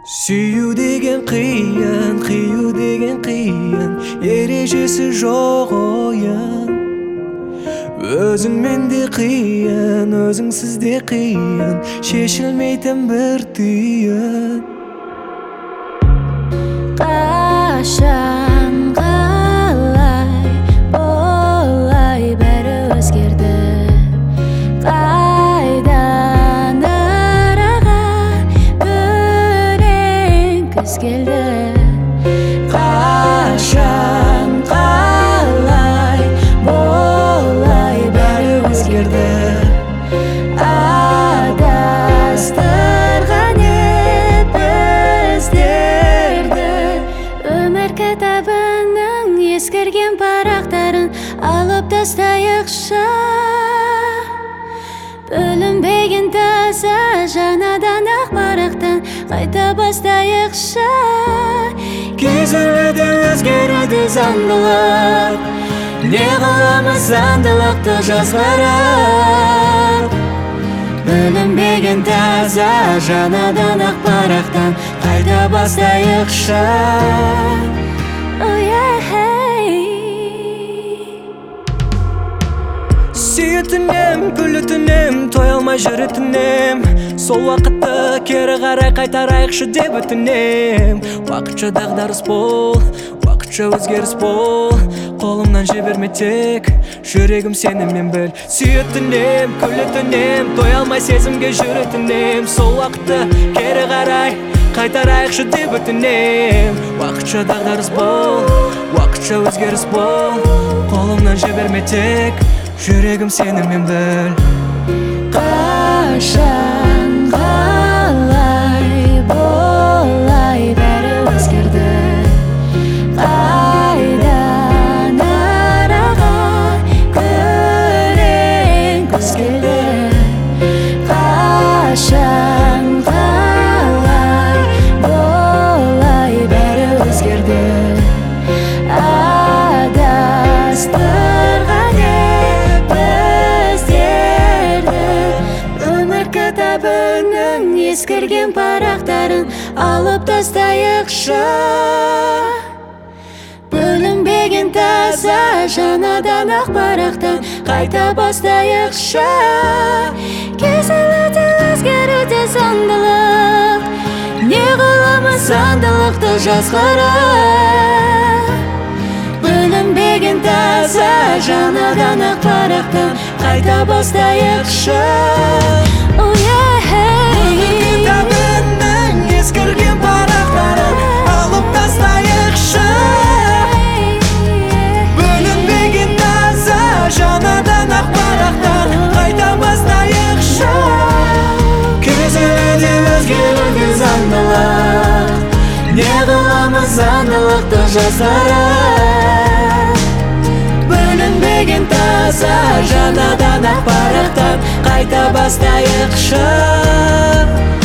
Süyü degen kıyın, kıyı degen kıyın, erejesi жоқ oyun. Özün mende kıyın, özüңсіз de kıyın, шешілмейтін bir түйін. Қашан қалай болай бәрі өзгерді. Қайдан араға күрең күз келді. Қашан қалай болай бәрі өзгерді. Адастырған еп біздерді. Өмір кітабының ескірген парақтарын алып тастайықшы. Бөлінбеген таза жаңадан ақ парақтан қайта бастайықшы. Кезілуді өзгеруді заңдылық, не қыламыз заңдылықты жазғырып. Бөлінбеген таза жаңадан ақ парақтан қайта бастайықшы. Сүйетінем, күлітінем, той алмай жүретінем. Сол уақытты кері қарай қайтарайықшы деп өтінем. Уақытша дағдарыс бол, уақытша өзгеріс бол, қолымнан жіберме тек, жүрегім сенімен біл. Сүйетінем, күлітінем, той алмай сезімге жүретінем. Сол уақытты кері қарай қайтарайықшы деп өтінем. Уақытша дағдарыс бол, уақытша өзгеріс бол, қолымнан жіберме тек, жүрегім сенімен біл. Қашан қалай болай бәрі өзгерді. Қайдан араға күрең күз келді. Қашан қалай болай бәрі өзгерді. Адастырған кітабының ескірген парақтарын алып тастайықшы. Бөлінбеген таза жаңадан ақ парақтан қайта бастайықшы. Кезілуді өзгеруде заңдылық, не қыламыз заңдылықты жазғырып. Бөлінбеген таза жаңадан ақ парақтан қайта бастайықшы. Кітабының ескірген парақтарын алып тастайықшы. Бөлінбеген таза жаңадан ақ парақтан қайта бастайықшы. Кезілуде өзгеруде заңдылық, не қыламыз заңдылықты жазғырып. Бөлінбеген таза жаңадан ақ парақтан қайта бастайықшы.